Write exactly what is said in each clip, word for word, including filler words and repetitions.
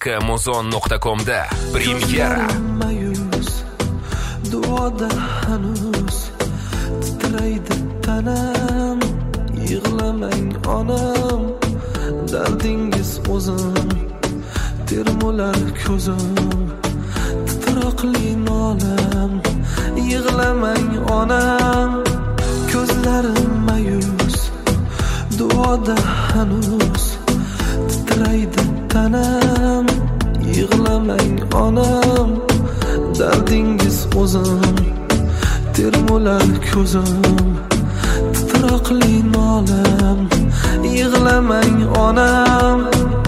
k muzon nuqta com da premyera. Mayus duoda hanuz titraydi tanam, yig'lamang onam, dardingiz o'zim, termular ko'zim, titroqli nolam, yig'lamang onam, ko'zlarim mayus duoda hanuz titraydi tanam, yig'lamang onam, dardingiz o'zim, termular ko'zim, titroqli nolam, yig'lamang onam.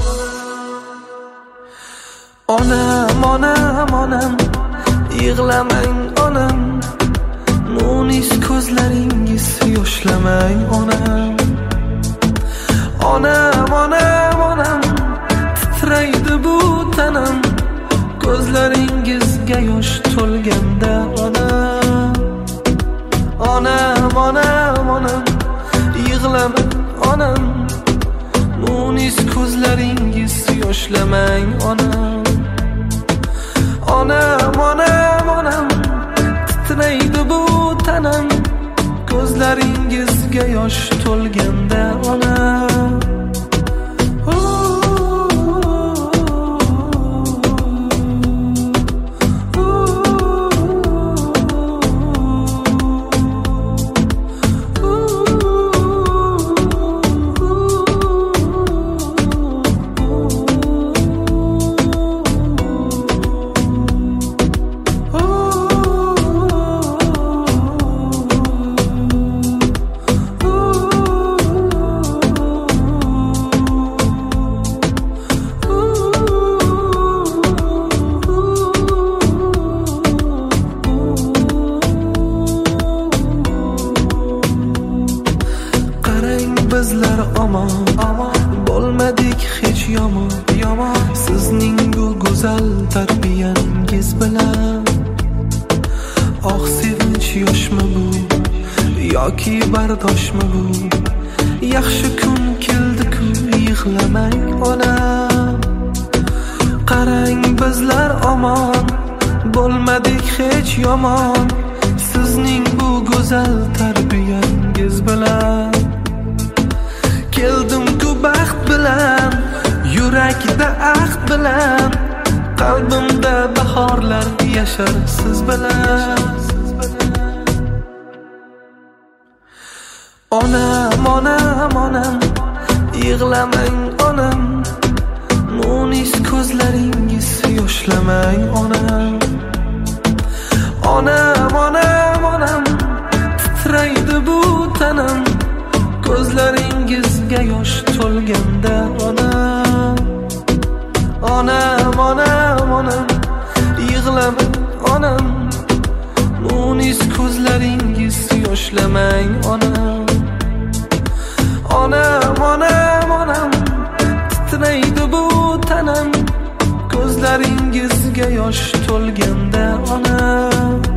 Onam, onam, onam, yig'lamang onam, munis ko'zlaringiz yoshlamang onam. Onam, onam, onam, titraydi bu tanam, ko'zlaringizga yosh to'lganda onam. Onam, onam, onam, yig'lamang onam, munis ko'zlaringiz yoshlamang onam. Onam, onam, onam, titraydi bu tanam, ko'zlaringizga yosh to'lganda onam. Bizlar omon, bo'lmadik hech yomon, yomon. Sizning bu go'zal tarbiyangiz bilan oq sevinch yoshmi bu yoki bardoshmi bu? Yaxshi kun keldi-ku, yig'lamang onam. Qarang bizlar omon, bo'lmadik hech yomon. Sizning bu go'zal tarbiyangiz bilan keldim-ku baxt bilan, yurakda ahd bilan, qalbimda bahorlar yashar siz bilan. Onam, onam, onam, yig'lamang onam, munis ko'zlaringiz yoshlamang onam. Onam, onam, onam, titraydi bu tanam, ko'zlaringizga yosh to'lganda onam. Onam, onam, onam, yig'lamang onam, munis ko'zlaringiz yoshlamang onam. Onam, onam, onam, titraydi bu tanam, ko'zlaringizga yosh to'lganda onam.